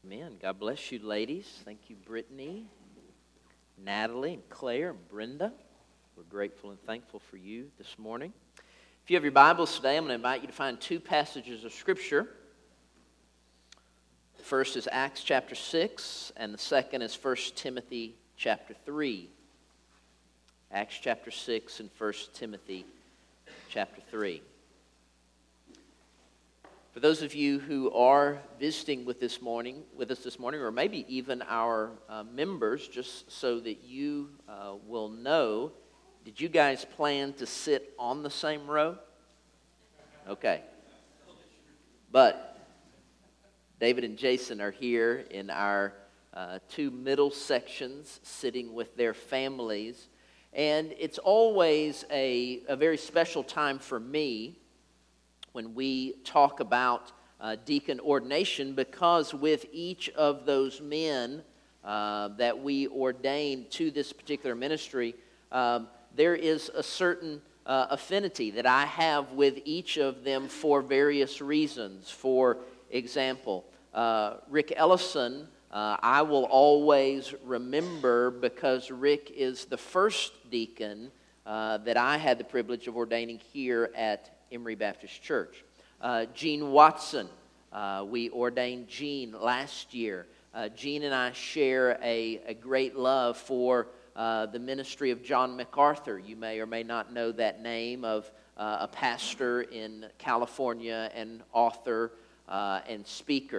Amen. God bless you, ladies. Thank you, Brittany, Natalie, and Claire, and Brenda. We're grateful and thankful for you this morning. If you have your Bibles today, I'm going to invite you to find two passages of Scripture. The first is Acts chapter 6, and the second is 1 Timothy chapter 3. Acts chapter 6 and 1 Timothy chapter 3. For those of you who are visiting with us this morning, or maybe even our members, just so that you will know, did you guys plan to sit on the same row? Okay. But David and Jason are here in our two middle sections, sitting with their families. And it's always a very special time for me when we talk about deacon ordination, because with each of those men that we ordain to this particular ministry, there is a certain affinity that I have with each of them for various reasons. For example, Rick Ellison, I will always remember because Rick is the first deacon that I had the privilege of ordaining here at Emory Baptist Church. Gene Watson, we ordained Gene last year. Gene and I share a great love for the ministry of John MacArthur. You may or may not know that name, of a pastor in California and author and speaker.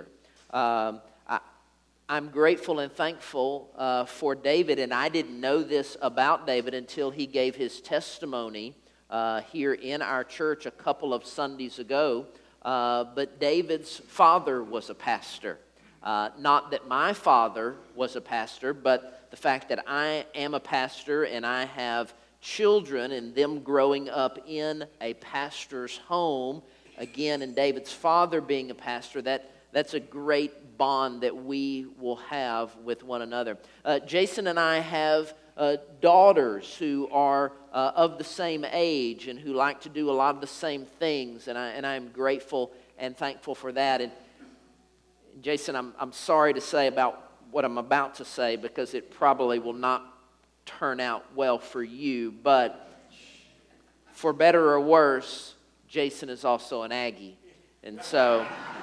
I'm grateful and thankful for David, and I didn't know this about David until he gave his testimony here in our church a couple of Sundays ago. But David's father was a pastor. Not that my father was a pastor, but the fact that I am a pastor and I have children and them growing up in a pastor's home, again, and David's father being a pastor, that's a great bond that we will have with one another. Jason and I have daughters who are of the same age and who like to do a lot of the same things, and I am grateful and thankful for that. And Jason, I'm sorry to say about what I'm about to say, because it probably will not turn out well for you, but for better or worse, Jason is also an Aggie, and so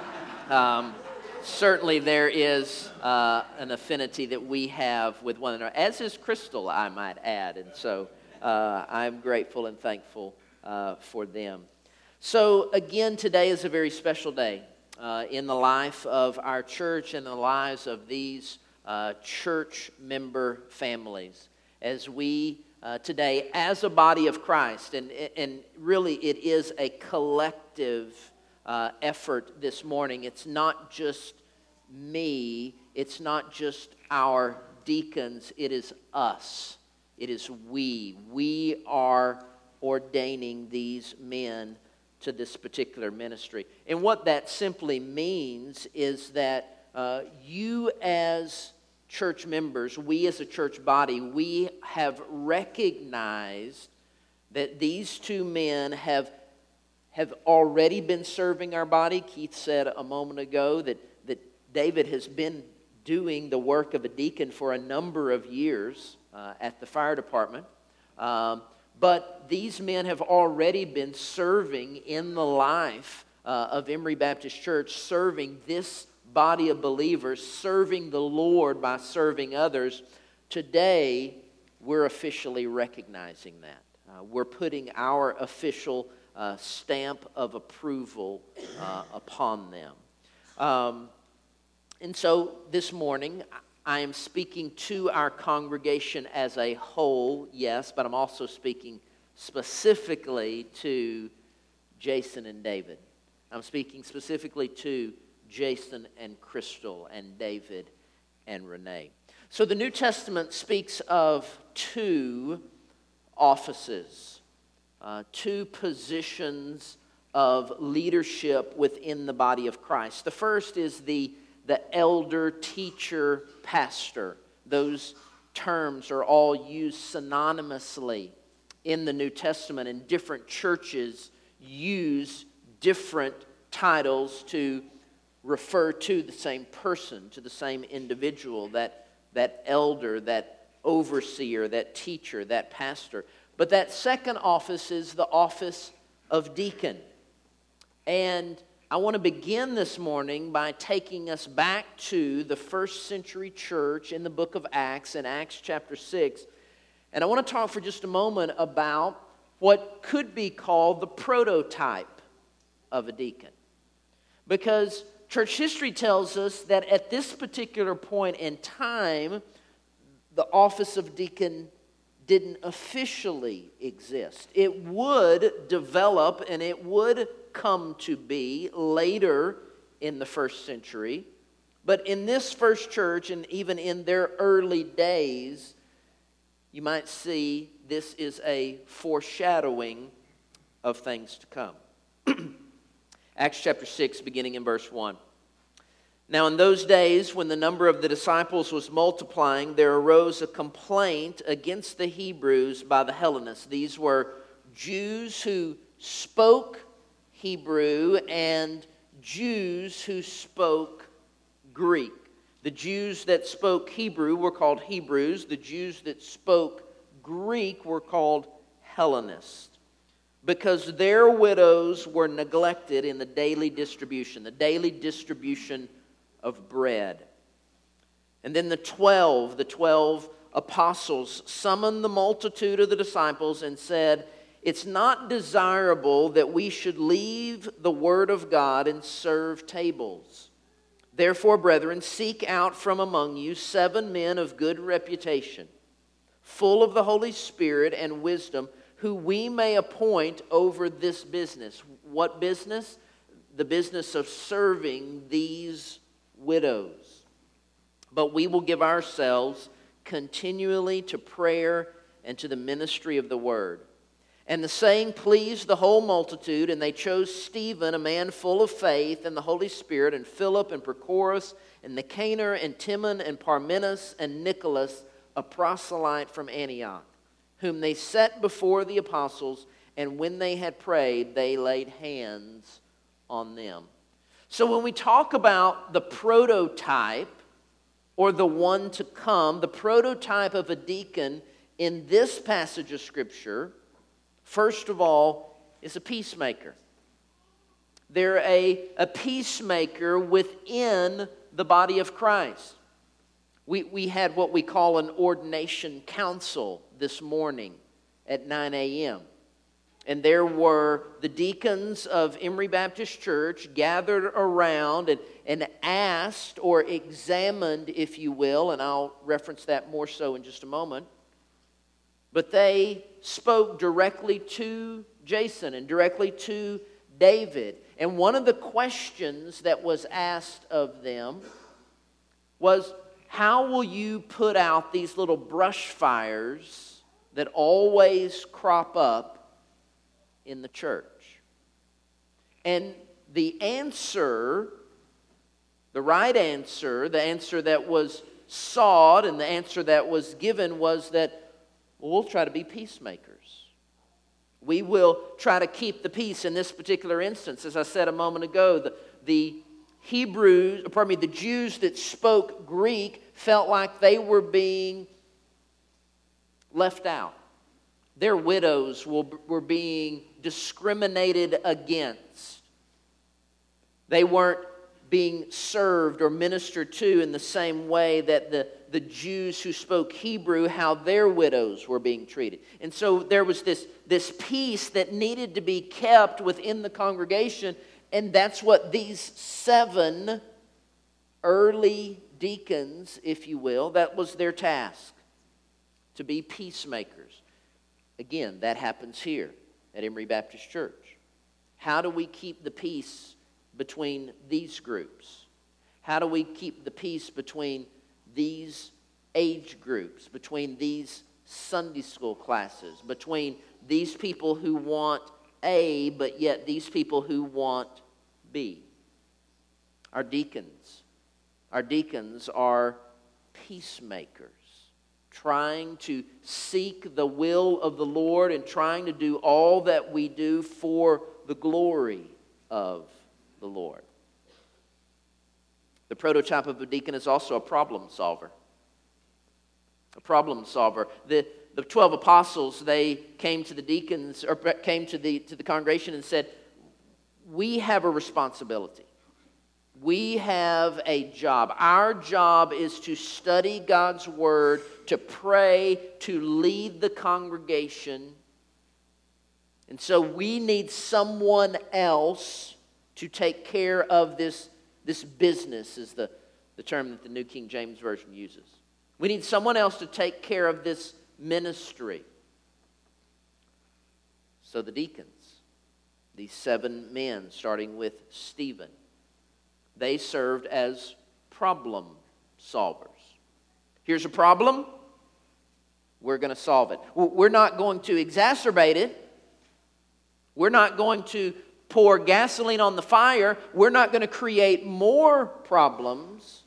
certainly there is an affinity that we have with one another, as is Crystal, I might add. And so I'm grateful and thankful for them. So again, today is a very special day in the life of our church and the lives of these church member families, as we today, as a body of Christ, and really it is a collective effort this morning. It's not just me, it's not just our deacons, it is us. It is we. We are ordaining these men to this particular ministry. And what that simply means is that you as church members, we as a church body, we have recognized that these two men have already been serving our body. Keith said a moment ago that David has been doing the work of a deacon for a number of years at the fire department. But these men have already been serving in the life of Emory Baptist Church, serving this body of believers, serving the Lord by serving others. Today, we're officially recognizing that. We're putting our official stamp of approval upon them. And so this morning, I am speaking to our congregation as a whole, yes, but I'm also speaking specifically to Jason and David. I'm speaking specifically to Jason and Crystal and David and Renee. So the New Testament speaks of two offices, two positions of leadership within the body of Christ. The first is the elder, teacher, pastor. Those terms are all used synonymously in the New Testament, and different churches use different titles to refer to the same person, to the same individual, that elder, that overseer, that teacher, that pastor. But that second office is the office of deacon. And I want to begin this morning by taking us back to the first century church in the book of Acts, in Acts chapter 6. And I want to talk for just a moment about what could be called the prototype of a deacon. Because church history tells us that at this particular point in time, the office of deacon didn't officially exist. It would develop and it would come to be later in the first century. But in this first church, and even in their early days, you might see this is a foreshadowing of things to come. Acts chapter 6, beginning in verse 1. Now in those days, when the number of the disciples was multiplying, there arose a complaint against the Hebrews by the Hellenists. These were Jews who spoke Hebrew and Jews who spoke Greek. The Jews that spoke Hebrew were called Hebrews. The Jews that spoke Greek were called Hellenists, because their widows were neglected in the daily distribution of bread. And then the 12 apostles summoned the multitude of the disciples and said, "It's not desirable that we should leave the word of God and serve tables. Therefore, brethren, seek out from among you 7 men of good reputation, full of the Holy Spirit and wisdom, who we may appoint over this business." What business? The business of serving these widows. "But we will give ourselves continually to prayer and to the ministry of the word." And the saying pleased the whole multitude, and they chose Stephen, a man full of faith and the Holy Spirit, and Philip and Prochorus and Nicanor and Timon and Parmenas and Nicholas, a proselyte from Antioch, whom they set before the apostles, and when they had prayed, they laid hands on them. So when we talk about the prototype, or the one to come, the prototype of a deacon in this passage of Scripture, first of all, is a peacemaker. They're a peacemaker within the body of Christ. We had what we call an ordination council this morning at 9 a.m. And there were the deacons of Emory Baptist Church gathered around and asked or examined, if you will, and I'll reference that more so in just a moment. But they spoke directly to Jason and directly to David. And one of the questions that was asked of them was, how will you put out these little brush fires that always crop up in the church? And the answer, the right answer, the answer that was sought and the answer that was given was that, well, we'll try to be peacemakers. We will try to keep the peace in this particular instance. As I said a moment ago, the Jews that spoke Greek felt like they were being left out. Their widows were being discriminated against. They weren't being served or ministered to in the same way that the Jews who spoke Hebrew, how their widows were being treated. And so there was this peace that needed to be kept within the congregation, and that's what these 7 early deacons, if you will, that was their task, to be peacemakers. Again, that happens here at Emory Baptist Church. How do we keep the peace between these groups? How do we keep the peace between these age groups, between these Sunday school classes, between these people who want A, but yet these people who want B? Our deacons are peacemakers, trying to seek the will of the Lord and trying to do all that we do for the glory of the Lord. The prototype of a deacon is also a problem solver. A problem solver. The 12 apostles, they came to the deacons, or came to the congregation and said, we have a responsibility. We have a job. Our job is to study God's Word, to pray, to lead the congregation. And so we need someone else to take care of this business, is the term that the New King James Version uses. We need someone else to take care of this ministry. So the deacons, these 7 men, starting with Stephen, they served as problem solvers. Here's a problem. We're going to solve it. We're not going to exacerbate it. We're not going to pour gasoline on the fire. We're not going to create more problems.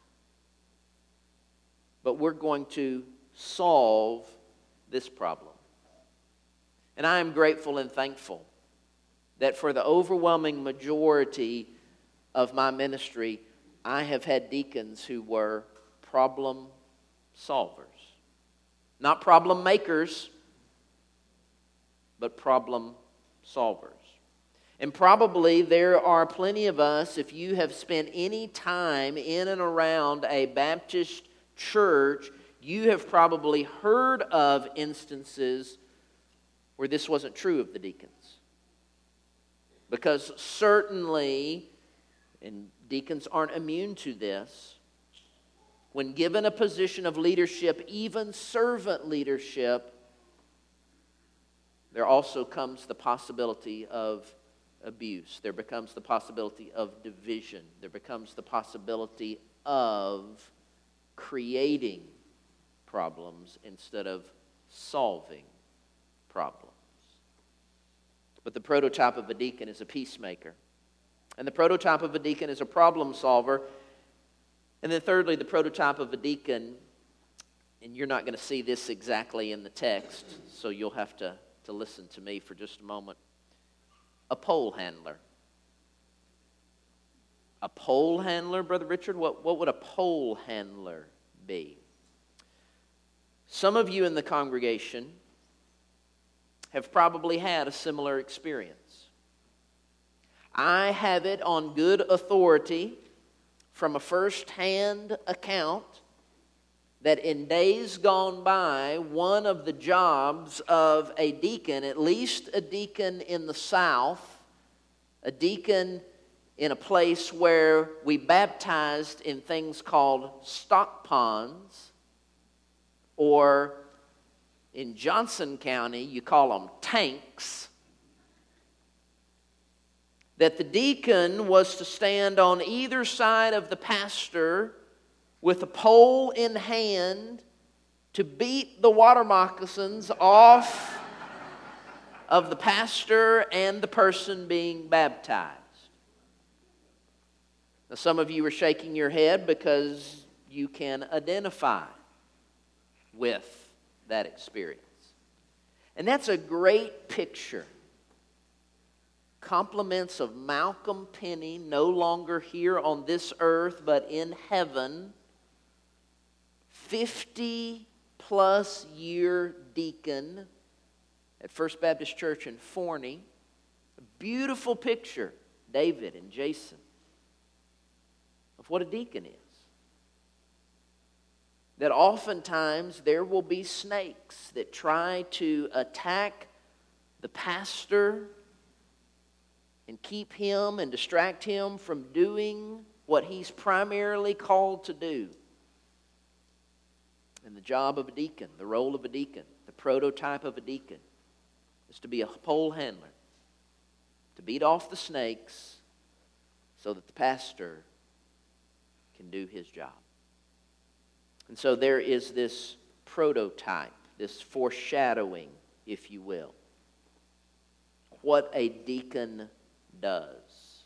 But we're going to solve this problem. And I am grateful and thankful that for the overwhelming majority of my ministry, I have had deacons who were problem solvers. Not problem makers, but problem solvers. And probably there are plenty of us, if you have spent any time in and around a Baptist church, you have probably heard of instances where this wasn't true of the deacons. Because certainly, and deacons aren't immune to this, when given a position of leadership, even servant leadership, there also comes the possibility of abuse. There becomes the possibility of division. There becomes the possibility of creating problems instead of solving problems. But the prototype of a deacon is a peacemaker. And the prototype of a deacon is a problem solver. And then thirdly, the prototype of a deacon, and you're not going to see this exactly in the text, so you'll have to listen to me for just a moment. A pole handler. A pole handler, Brother Richard? What would a pole handler be? Some of you in the congregation have probably had a similar experience. I have it on good authority from a first-hand account that in days gone by, one of the jobs of a deacon, at least a deacon in the South, a deacon in a place where we baptized in things called stock ponds, or in Johnson County, you call them tanks, that the deacon was to stand on either side of the pastor with a pole in hand to beat the water moccasins off of the pastor and the person being baptized. Now, some of you are shaking your head because you can identify with that experience. And that's a great picture. Compliments of Malcolm Penny, no longer here on this earth, but in heaven. 50-plus year deacon at First Baptist Church in Forney. A beautiful picture, David and Jason, of what a deacon is. That oftentimes there will be snakes that try to attack the pastor and keep him and distract him from doing what he's primarily called to do. And the job of a deacon, the role of a deacon, the prototype of a deacon, is to be a pole handler, to beat off the snakes so that the pastor can do his job. And so there is this prototype, this foreshadowing, if you will, what a deacon does.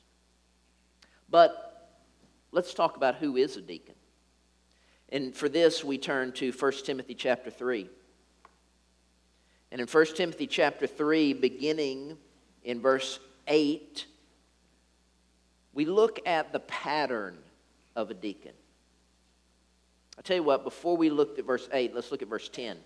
But let's talk about who is a deacon. And for this, we turn to 1 Timothy chapter 3. And in 1 Timothy chapter 3, beginning in verse 8, we look at the pattern of a deacon. I tell you what, before we look at verse 8, let's look at verse 10.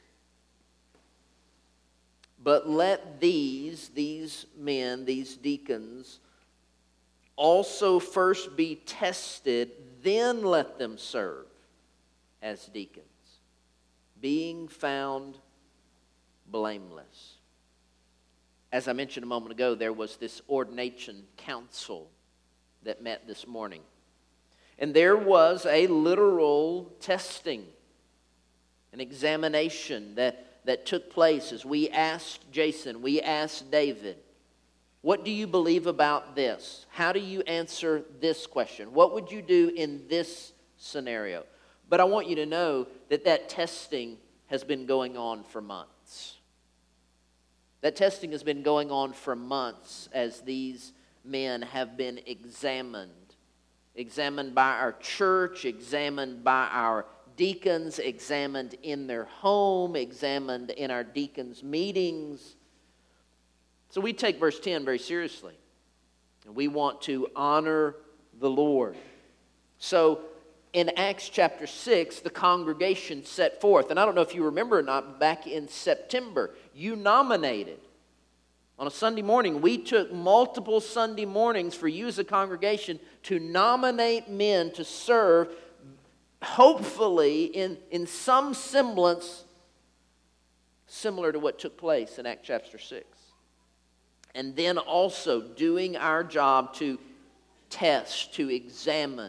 But let these men, these deacons, also first be tested, then let them serve as deacons, being found blameless. As I mentioned a moment ago, there was this ordination council that met this morning. And there was a literal testing, an examination that took place as we asked Jason, we asked David, what do you believe about this? How do you answer this question? What would you do in this scenario? But I want you to know that testing has been going on for months. That testing has been going on for months as these men have been examined by our church, examined by our deacons, examined in their home, examined in our deacons' meetings. So we take verse 10 very seriously. And we want to honor the Lord. So in Acts chapter 6, the congregation set forth, and I don't know if you remember or not, back in September, you nominated. On a Sunday morning, we took multiple Sunday mornings for you as a congregation to nominate men to serve, hopefully in some semblance similar to what took place in Acts chapter 6. And then also doing our job to test, to examine,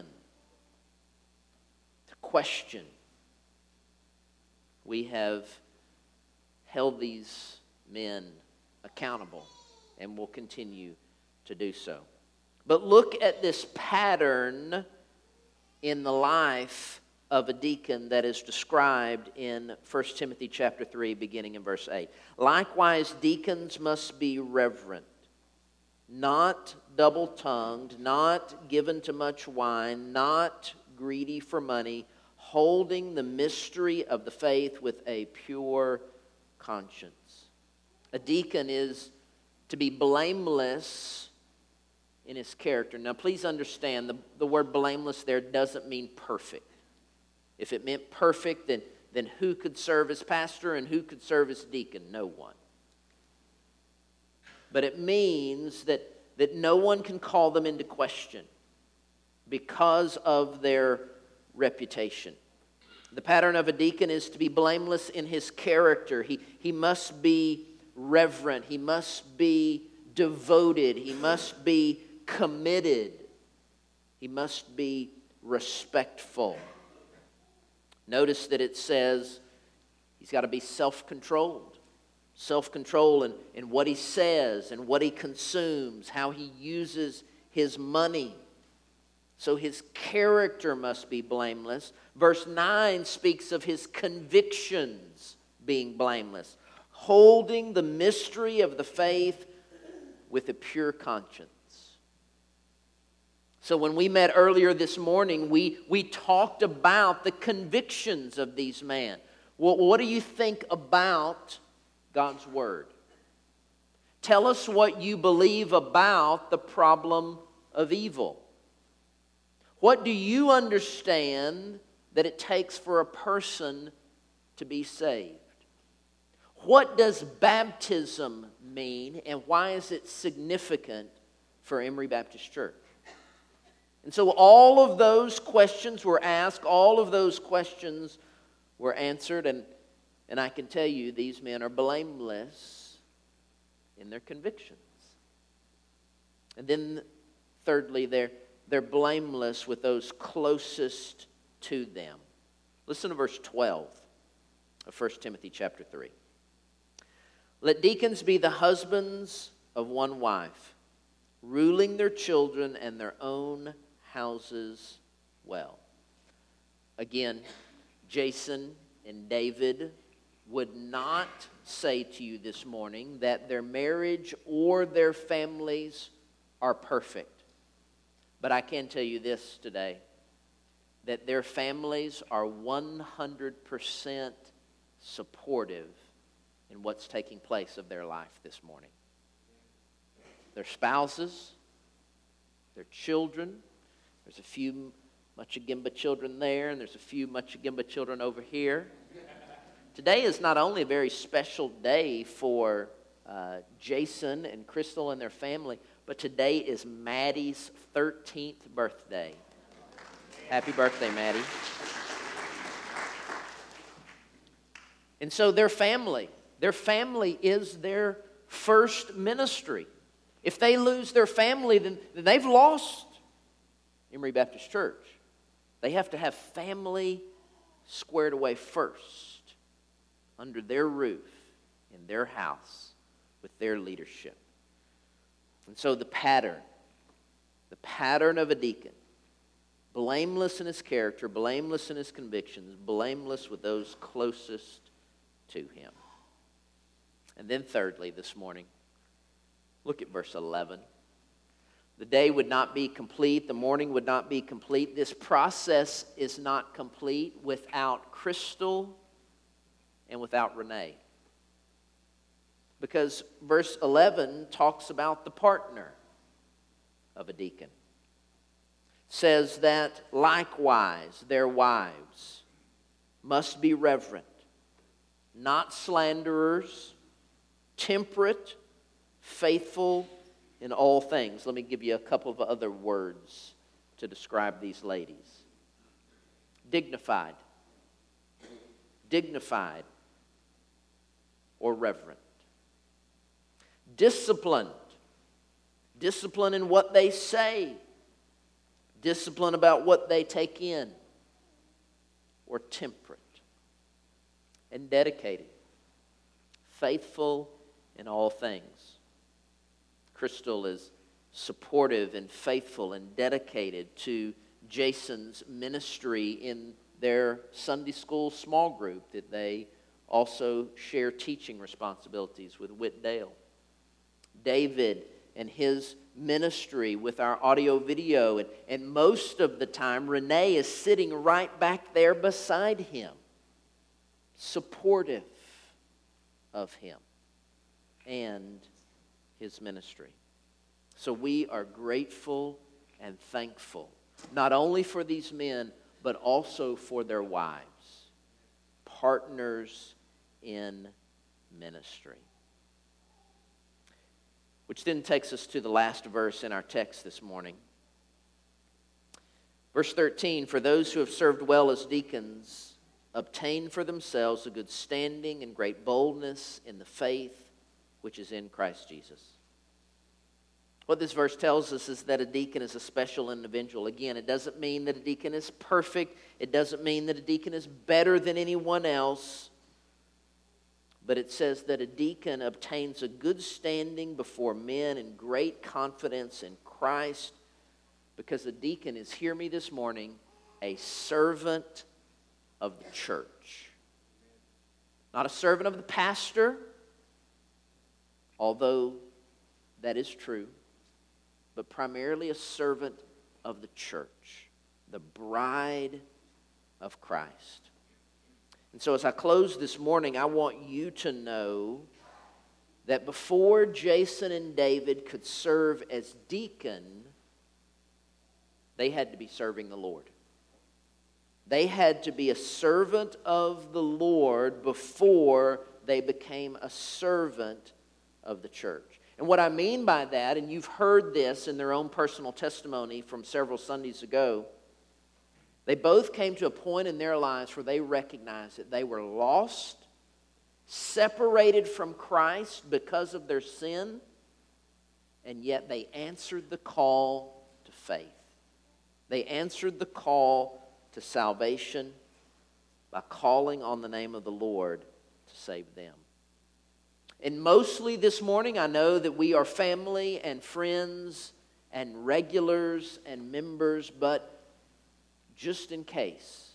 to question. We have held these men accountable and will continue to do so. But look at this pattern in the life of a deacon that is described in 1 Timothy chapter 3, beginning in verse 8. Likewise, deacons must be reverent, not double-tongued, not given to much wine, not greedy for money, holding the mystery of the faith with a pure conscience. A deacon is to be blameless in his character. Now, please understand, the word blameless there doesn't mean perfect. If it meant perfect, then who could serve as pastor and who could serve as deacon? No one. But it means that no one can call them into question because of their reputation. The pattern of a deacon is to be blameless in his character. He must be reverent. He must be devoted. He must be committed. He must be respectful. Notice that it says he's got to be self-controlled. Self-control in what he says and what he consumes, how he uses his money. So his character must be blameless. Verse 9 speaks of his convictions being blameless. Holding the mystery of the faith with a pure conscience. So when we met earlier this morning, we talked about the convictions of these men. Well, what do you think about God's Word? Tell us what you believe about the problem of evil. What do you understand that it takes for a person to be saved? What does baptism mean, and why is it significant for Emory Baptist Church? And so all of those questions were asked, all of those questions were answered, and I can tell you these men are blameless in their convictions. And then thirdly, they're blameless with those closest to them. Listen to verse 12 of 1 Timothy chapter 3. Let deacons be the husbands of one wife, ruling their children and their own houses well. Again, Jason and David would not say to you this morning that their marriage or their families are perfect. But I can tell you this today, that their families are 100% supportive in what's taking place of their life this morning. Their spouses, their children, there's a few Muchagimba children there, and there's a few Muchagimba children over here. Today is not only a very special day for Jason and Crystal and their family, but today is Maddie's 13th birthday. Happy birthday, Maddie. And so their family is their first ministry. If they lose their family, then they've lost Emory Baptist Church. They have to have family squared away first, under their roof, in their house, with their leadership. And so the pattern of a deacon, blameless in his character, blameless in his convictions, blameless with those closest to him. And then thirdly, this morning, look at verse 11. The day would not be complete, the morning would not be complete. This process is not complete without Crystal and without Renee. Because verse 11 talks about the partner of a deacon. It says that likewise their wives must be reverent, not slanderers, temperate, faithful in all things. Let me give you a couple of other words to describe these ladies. Dignified or reverent. Disciplined in what they say, discipline about what they take in, or temperate. And dedicated, faithful in all things. Crystal is supportive and faithful and dedicated to Jason's ministry in their Sunday school small group that they also share teaching responsibilities with Whit Dale. David and his ministry with our audio video, and most of the time Renee is sitting right back there beside him, supportive of him and his ministry. So we are grateful and thankful, not only for these men, but also for their wives, partners in ministry. Which then takes us to the last verse in our text this morning. Verse 13, for those who have served well as deacons obtain for themselves a good standing and great boldness in the faith which is in Christ Jesus. What this verse tells us is that a deacon is a special individual. Again, it doesn't mean that a deacon is perfect. It doesn't mean that a deacon is better than anyone else. But it says that a deacon obtains a good standing before men and great confidence in Christ, because a deacon is, hear me this morning, a servant of the church. Not a servant of the pastor, although that is true, but primarily a servant of the church, the bride of Christ. And so as I close this morning, I want you to know that before Jason and David could serve as deacon, they had to be serving the Lord. They had to be a servant of the Lord before they became a servant of the church. And what I mean by that, and you've heard this in their own personal testimony from several Sundays ago, they both came to a point in their lives where they recognized that they were lost, separated from Christ because of their sin, and yet they answered the call to faith. They answered the call to salvation by calling on the name of the Lord to save them. And mostly this morning, I know that we are family and friends and regulars and members, but just in case,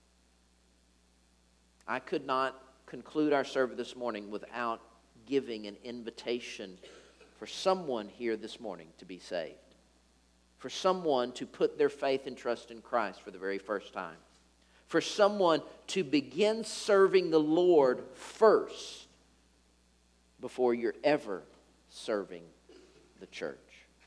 I could not conclude our service this morning without giving an invitation for someone here this morning to be saved, for someone to put their faith and trust in Christ for the very first time, for someone to begin serving the Lord first before you're ever serving the church.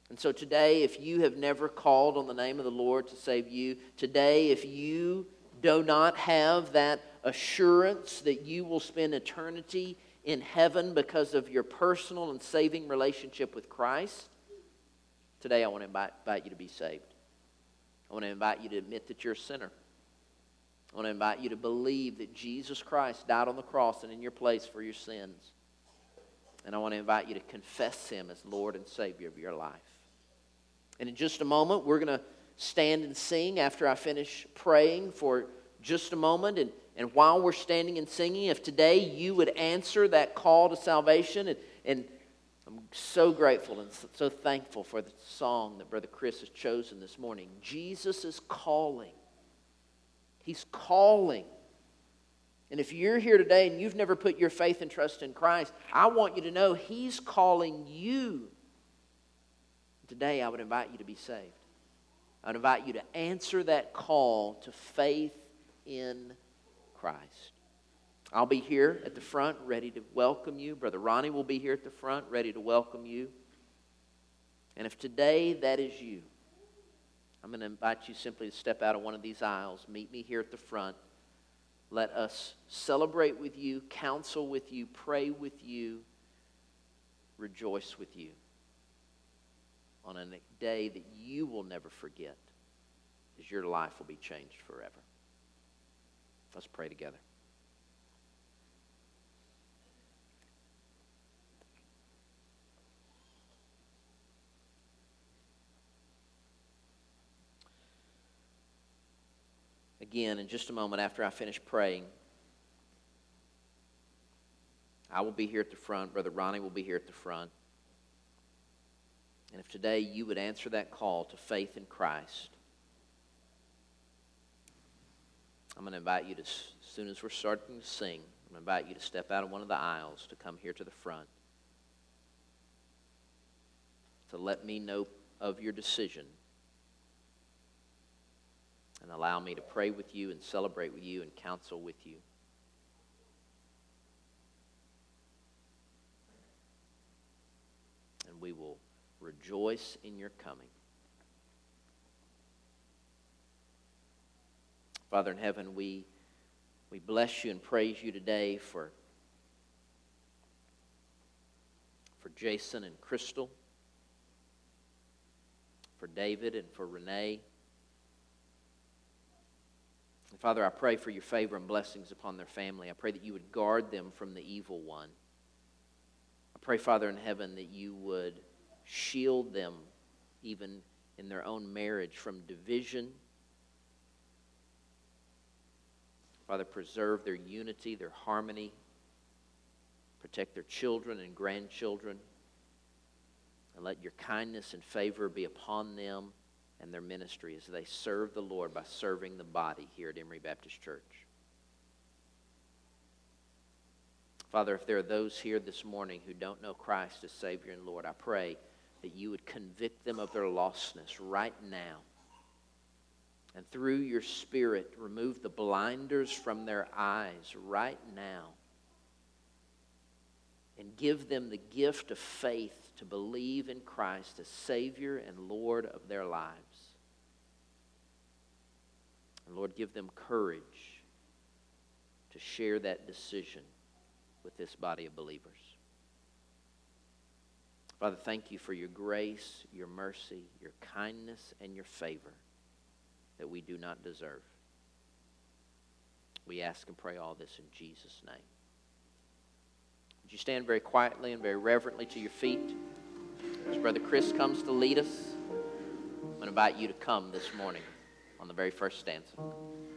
And so today, if you have never called on the name of the Lord to save you, today, if you do not have that assurance that you will spend eternity in heaven because of your personal and saving relationship with Christ, today I want to invite you to be saved. I want to invite you to admit that you're a sinner. I want to invite you to believe that Jesus Christ died on the cross and in your place for your sins. And I want to invite you to confess Him as Lord and Savior of your life. And in just a moment, we're going to stand and sing after I finish praying for just a moment. And while we're standing and singing, if today you would answer that call to salvation, and I'm so grateful and so thankful for the song that Brother Chris has chosen this morning. Jesus is calling. He's calling. And if you're here today and you've never put your faith and trust in Christ, I want you to know He's calling you. Today, I would invite you to be saved. I would invite you to answer that call to faith in Christ. I'll be here at the front ready to welcome you. Brother Ronnie will be here at the front ready to welcome you. And if today that is you, I'm going to invite you simply to step out of one of these aisles. Meet me here at the front. Let us celebrate with you, counsel with you, pray with you, rejoice with you on a day that you will never forget, as your life will be changed forever. Let's pray together. Again, in just a moment after I finish praying, I will be here at the front. Brother Ronnie will be here at the front. And if today you would answer that call to faith in Christ, I'm going to invite you to, as soon as we're starting to sing, I'm going to invite you to step out of one of the aisles to come here to the front to let me know of your decision and allow me to pray with you and celebrate with you and counsel with you. And we will rejoice in your coming. Father in heaven, we bless you and praise you today for Jason and Crystal, for David and for Renee. And Father, I pray for your favor and blessings upon their family. I pray that you would guard them from the evil one. I pray, Father in heaven, that you would shield them even in their own marriage from division. Father, preserve their unity, their harmony. Protect their children and grandchildren. And let your kindness and favor be upon them and their ministry as they serve the Lord by serving the body here at Emory Baptist Church. Father, if there are those here this morning who don't know Christ as Savior and Lord, I pray that you would convict them of their lostness right now. And through your Spirit, remove the blinders from their eyes right now. And give them the gift of faith to believe in Christ as Savior and Lord of their lives. And Lord, give them courage to share that decision with this body of believers. Father, thank you for your grace, your mercy, your kindness, and your favor that we do not deserve. We ask and pray all this in Jesus' name. Would you stand very quietly and very reverently to your feet? As Brother Chris comes to lead us, I'm going to invite you to come this morning on the very first stanza.